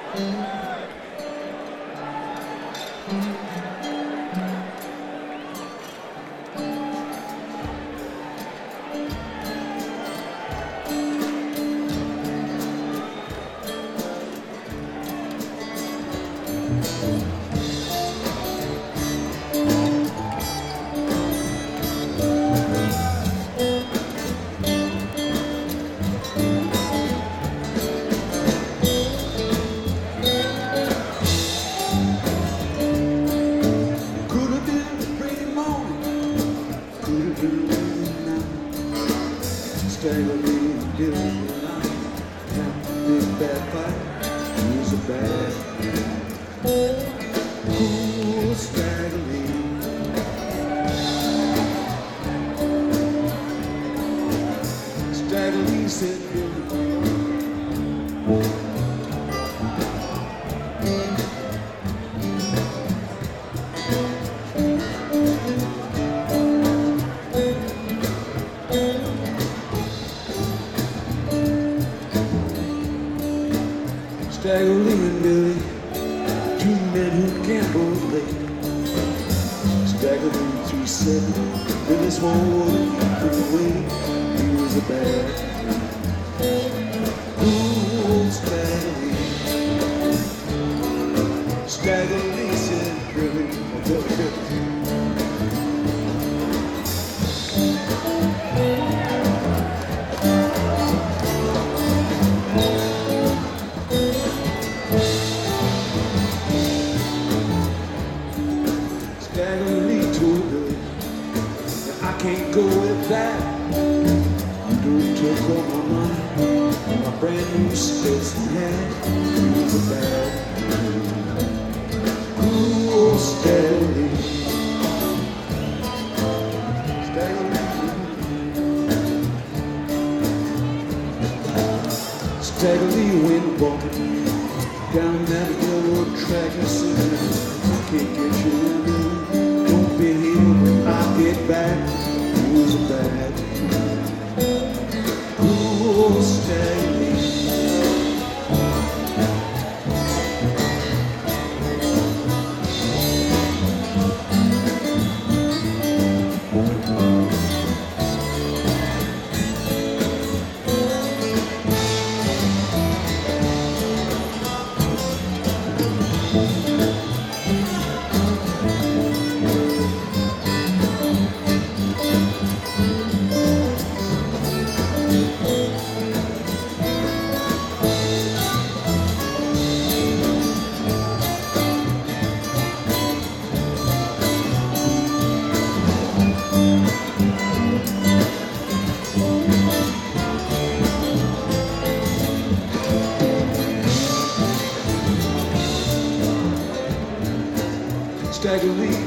Stagger Lee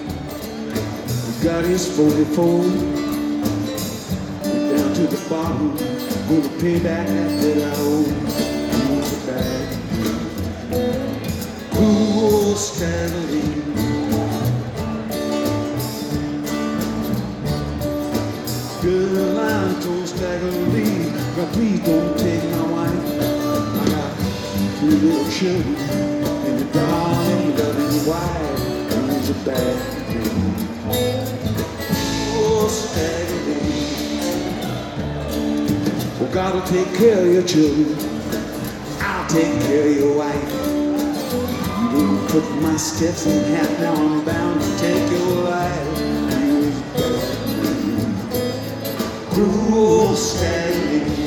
got his 44. Went down to the bottom, gonna pay back that I owe. He was a bad, cruel Stagger Lee. Girl, I told Stagger Lee, God, please don't take my wife. I got 3 little children, and your darling, loving wife. A bad thing. Oh, Stagger Lee. Well, God will take care of your children. I'll take care of your wife. You didn't put my steps in half, now I'm bound to take your life. You was bad thing. Cruel Stagger Lee.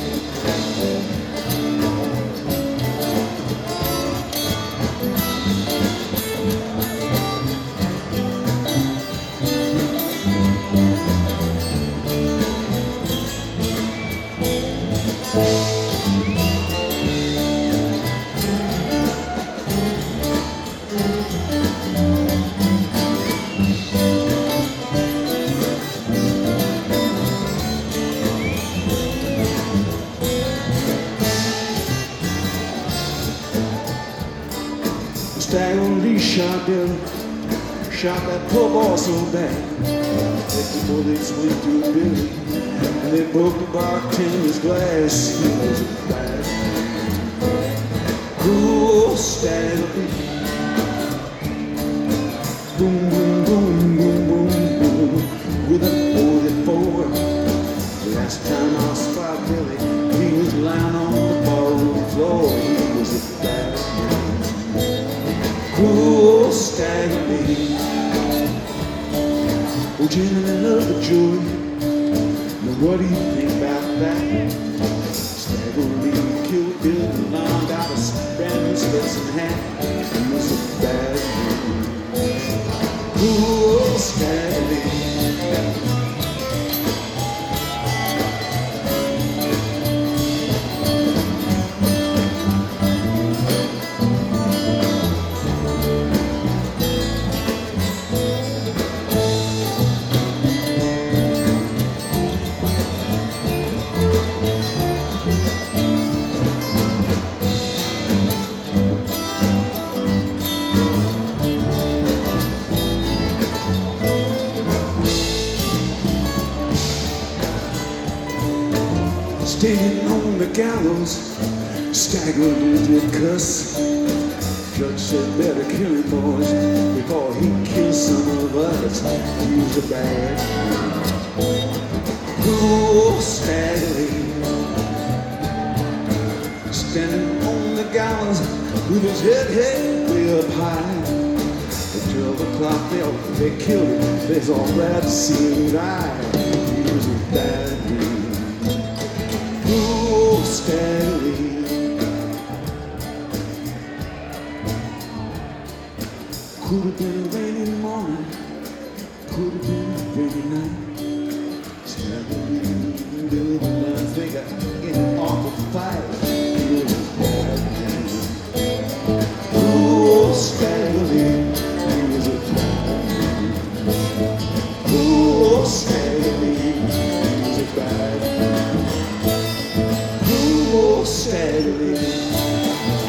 Stagger Lee shot that poor boy so bad. The bullets went through Billy, and they broke the bartender's glass. He was a bad, cruel What do you think about that? Stagger Lee killed Bill DeLong, got a brand new Stetson hat. He was a bad man. Ooh, Stagger Lee. Standing on the gallows, Stagger Lee did cuss. Judge said better kill him, boys, before he kills some of us. He was a bad man. Oh, Stagger Lee, standing on the gallows with his head way up high. At 12 o'clock they killed him. They's all glad to see him die. He was a bad man. Oh, Stagger Lee. Could have been a rainy morning, could have been a rainy night. Stagger Lee, Bill DeLong, they got in an awful fight. He was a bad man. Oh, Stagger Lee, he was a bad man. Oh, Stagger Lee, he was a bad man. Oh, Stagger Lee.